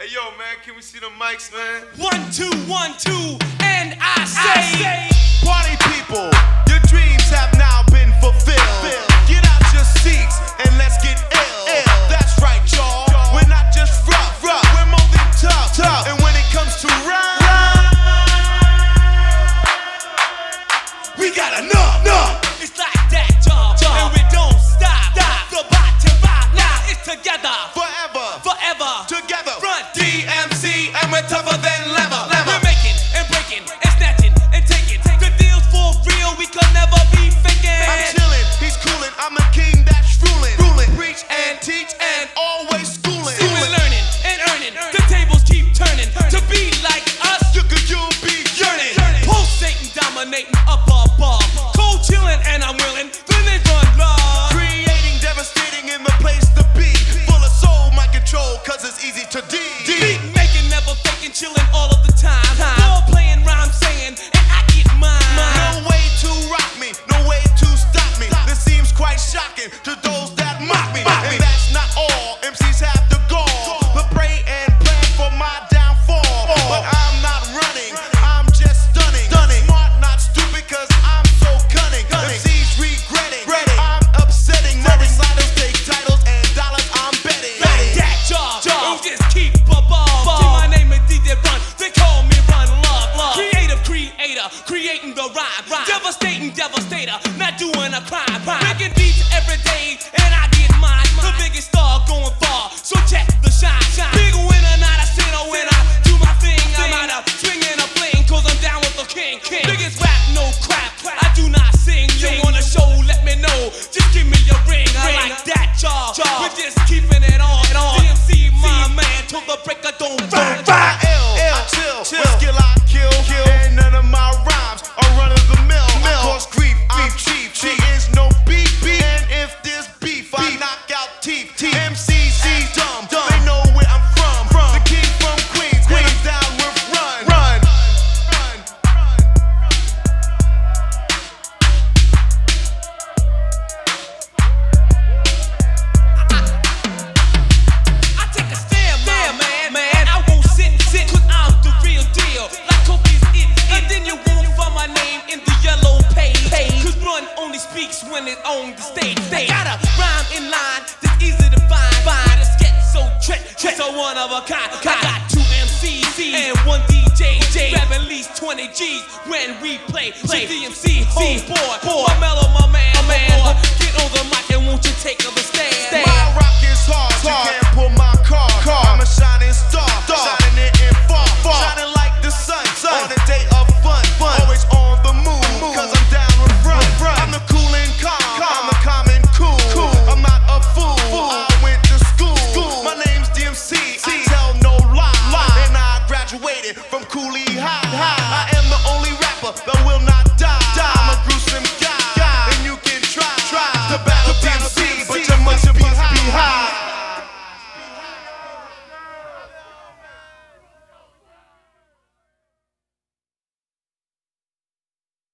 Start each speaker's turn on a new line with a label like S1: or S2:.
S1: Hey yo, man, can we see the mics, man?
S2: 1, 2, 1, 2, and I say,
S3: party people, your dreams have now been fulfilled. Get out your seats and let's get ill. That's right, y'all. We're not just rough, we're more than tough. And when it comes to rhyme, we got enough.
S2: it's like that, y'all, and we don't stop. The bottom rock now is together, forever,
S3: Together,
S2: Run
S3: DMC, and we're tougher than leather.
S2: We're making and breaking and snatching and taking the deals for real. We could never be faking.
S3: I'm chillin', he's coolin', I'm the king that's ruling. Preach and teach and always schooling.
S2: We're learning and earning. The tables keep turning. To be like us,
S3: You'll be yearning.
S2: pulsating, dominating up above. Cold chilling and I'm willing. Then they run love.
S3: Creating, devastating in the place to be. Full of soul, my control, cause it's easy to
S2: Beat making, never faking, chilling all of the time. Ball playing, rhyme saying, and I get mine.
S3: No way to rock me, no way to stop me. This seems quite shocking to those that mock me. And that's not all, MCs have the gall to pray and plan for my downfall. But I'm not running, I'm just stunning. Smart, not stupid, cause I'm so cunning. MCs regretting, I'm upsetting. My recitals take titles and dollars, I'm betting.
S2: Like that, y'all. Just keep a ball. See, my name is DJ Run. They call me Run Love. Creative creator, creating the rhyme. Devastating devastator, not doing a crime. Making beats every day, and I get mine. The biggest star going far, so check the shine. Big winner, not a sinner. When I do my thing, I'm out of swinging a fling, cause I'm down with the king. Biggest rap, no crap. I do not sing. You want a show, let me know. Just give me a ring. I like that, y'all. We're just keeping it on. DMC, my man, till the break of dawn.
S3: I chill, with skill I kill, and none of my rhymes are run of the mill. I cause grief, I'm cheap, there is no beef, and if there's beef, I knock out teeth. MCs dumb, they know where I'm from. The king from Queens, hands down with run.
S2: I take a stand, man. I won't sit, cause I'm the real deal. Like Kobe's it. And then you won't find my name in the yellow page. Cause Run only speaks when it's on the stage. I got a rhyme in line that's easy to find. It's getting so so one of a kind. I got 2 MCs and 1 DJ. Grab at least 20 G's when we play. DMC, homeboy, my mellow, my man. Get on the mic and won't you take the stand?
S3: My rock is hard, you can't pull my car. I'm a shining star, shining it in far. Shining like the sun, on a day of fun. Always on the move, cause I'm down with run. I'm the cool and calm, I'm the calm and cool. I'm not a fool, I went to school. My name's DMC, I tell no lie. And I graduated from Cooley High.